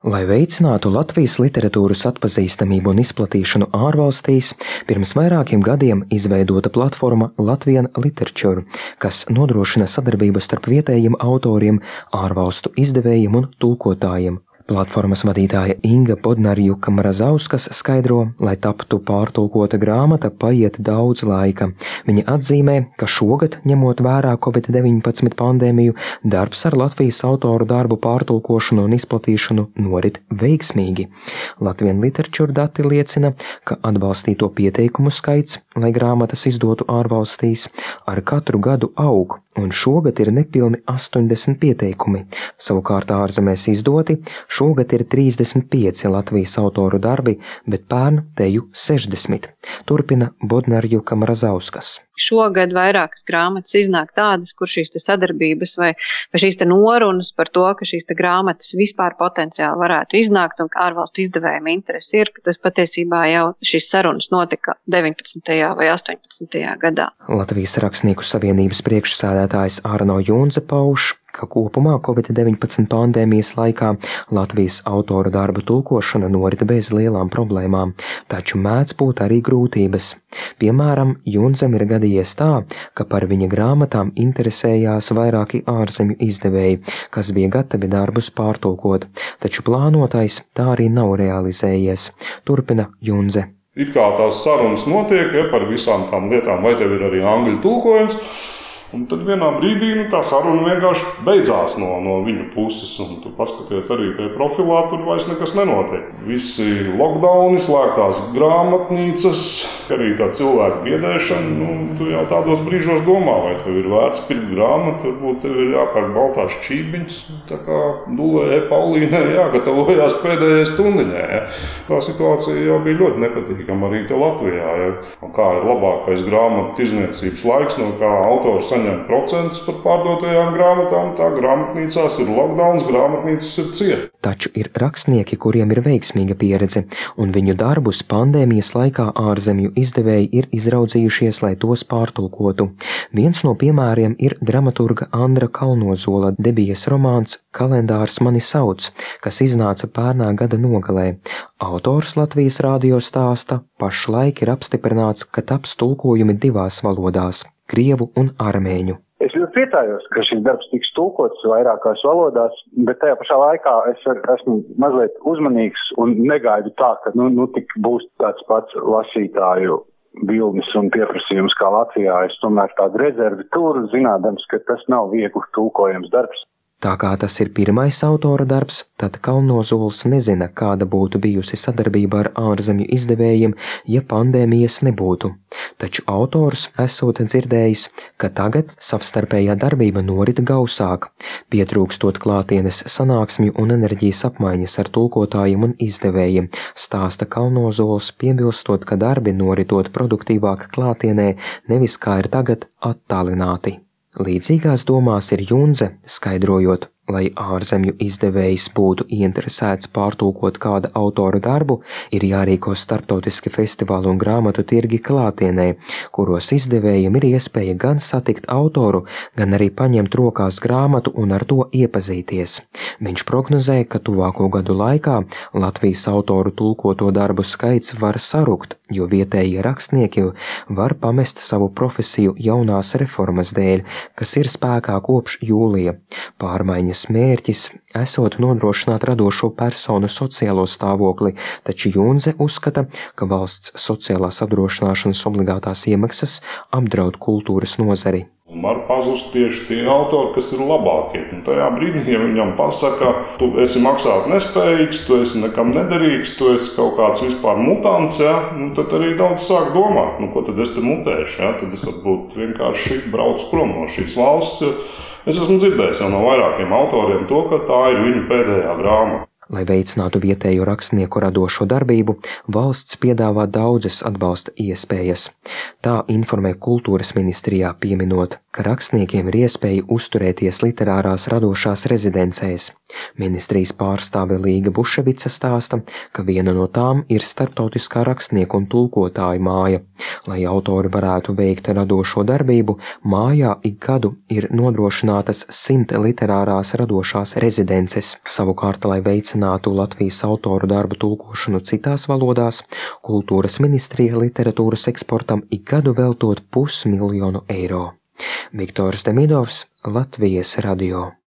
Lai veicinātu Latvijas literatūras atpazīstamību un izplatīšanu ārvalstīs, pirms vairākiem gadiem izveidota platforma Latvian Literature, kas nodrošina sadarbību starp vietējiem autoriem, ārvalstu izdevējiem un tulkotājiem. Platformas vadītāja Inga Bodnarjuka-Mrazovskas skaidro, lai taptu pārtulkota grāmata, paiet daudz laika. Viņa atzīmē, ka šogad, ņemot vērā Covid-19 pandēmiju, darbs ar Latvijas autoru darbu pārtulkošanu un izplatīšanu norit veiksmīgi. Latvian Literature dati liecina, ka atbalstīto pieteikumu skaits, lai grāmatas izdotu ārvalstīs, ar katru gadu aug, un šogad ir nepilni 80 pieteikumi. Savukārt ārzemēs izdoti šogad ir 35 Latvijas autoru darbi, bet pērn teju 60. Turpina Bodnarjuka-Mrazovskas. Šogad vairākas grāmatas iznāk tādas, kur šīs sadarbības vai šīs norunas par to, ka šīs grāmatas vispār potenciāli varētu iznākt un ka ārvalstu izdevējiem interesi ir, ka tas patiesībā jau šīs sarunas notika 19. vai 18. gadā. Latvijas Rakstnieku savienības priekšsēdētājs Arno Junze pauž, ka kopumā Covid-19 pandēmijas laikā Latvijas autoru darbu tulkošana norit bez lielām problēmām, taču mēdz būt arī grūtības. Piemēram, Junzem ir gadījies tā, ka par viņa grāmatām interesējās vairāki ārzemju izdevēji, kas bija gatavi darbus pārtulkot, taču plānotais tā arī nav realizējies. Turpina Junze. It kā tās sarunas notiek, par visām tām lietām, vai tev ir arī angļu tulkojums, un tad vienā brīdī tā saruna vienkārši beidzās no viņu puses, un tu paskaties arī tajā profilā, tur vairs nekas nenotiek. Visi lockdowni, slēgtās grāmatnīcas, arī tā cilvēku biedēšana, tu jau tādos brīžos domā, vai tev ir vērts pirkt grāmatu, varbūt tev ir jāpērk baltās šķībiņas, tā kā Dulē Paulīnē jāgatavojās pēdējai stundiņai. Tā situācija jau bija ļoti nepatīkama arī te Latvijā. Un kā ir labākais grāmatu tirzniecības laiks, no kā autors saņem procentus par pārdotajām grāmatām, tā grāmatnīcās ir lockdowns, grāmatnīcas ir ciet. Taču ir rakstnieki, kuriem ir veiksmīga pieredze, un viņu darbus pandēmijas laikā ārzemju izdevēji ir izraudzījušies, lai tos pārtulkotu. Viens no piemēriem ir dramaturga Andra Kalnozola debijas romāns Kalendārs mani sauc, kas iznāca pērnā gada nogalē. Autors Latvijas radio stāsta, pašlaik ir apstiprināts, ka taps tulkojumi 2 valodās – krievu un armēņu. Es ļoti priecājos, ka šis darbs tiks tulkots vairākās valodās, bet tajā pašā laikā es esmu mazliet uzmanīgs un negaidu tā, ka tik būs tāds pats lasītāju vilnis un pieprasījums kā Latvijā. Es tomēr tādu rezervi tur, zinādams, ka tas nav viegli tulkojams darbs. Tā kā tas ir pirmais autora darbs, tad Kalnozols nezina, kāda būtu bijusi sadarbība ar ārzemju izdevējiem, ja pandēmijas nebūtu. Taču autors esot dzirdējis, ka tagad savstarpējā darbība norit gausāk, pietrūkstot klātienes sanāksmju un enerģijas apmaiņas ar tulkotājiem un izdevējiem, stāsta Kalnozols, piebilstot, ka darbi noritot produktīvāk klātienē, nevis kā ir tagad attālināti. Līdzīgās domās ir Junze, skaidrojot, lai ārzemju izdevējs būtu ieinteresēts pārtulkot kāda autora darbu, ir jārīko starptautiski festivāli un grāmatu tirgi klātienē, kuros izdevējiem ir iespēja gan satikt autoru, gan arī paņemt rokās grāmatu un ar to iepazīties. Viņš prognozē, ka tuvāko gadu laikā Latvijas autoru tulkoto darbu skaits var sarukt, jo vietējie rakstnieki var pamest savu profesiju jaunās reformas dēļ, kas ir spēkā kopš jūlija. Pārmaiņas mērķis esot nodrošināt radošo personu sociālo stāvokli, taču Junze uzskata, ka valsts sociālās apdrošināšanas obligātās iemaksas apdraud kultūras nozari. Var pazust tieši tie autori, kas ir labākie. Un tajā brīdī, ja viņam pasaka, tu esi maksāt nespējīgs, tu esi nekam nederīgs, tu esi kaut kāds vispār mutants, tad arī daudz sāk domāt, ko tad es te mutēšu, tad es varbūt vienkārši braucu prom no šīs valsts. Es esmu dzirdējis jau no vairākiem autoriem to, ka tā ir viņu pēdējā grāmata. Lai veicinātu vietējo rakstnieku radošo darbību, valsts piedāvā daudzas atbalsta iespējas. Tā informē Kultūras ministrijā, pieminot, ka rakstniekiem ir iespēja uzturēties literārās radošās rezidencēs. Ministrijas pārstāve Līga Buševica stāsta, ka viena no tām ir starptautiskā rakstnieku un tulkotāju māja. Lai autori varētu veikt radošo darbību, mājā ik gadu ir nodrošinātas 100 literārās radošās rezidences. Savukārt, lai veicinātu veicinātu Latvijas autoru darbu tulkošanu citās valodās, Kultūras ministrija literatūras eksportam ik gadu veltot 500 000 eiro. Viktors Demidovs, Latvijas radio.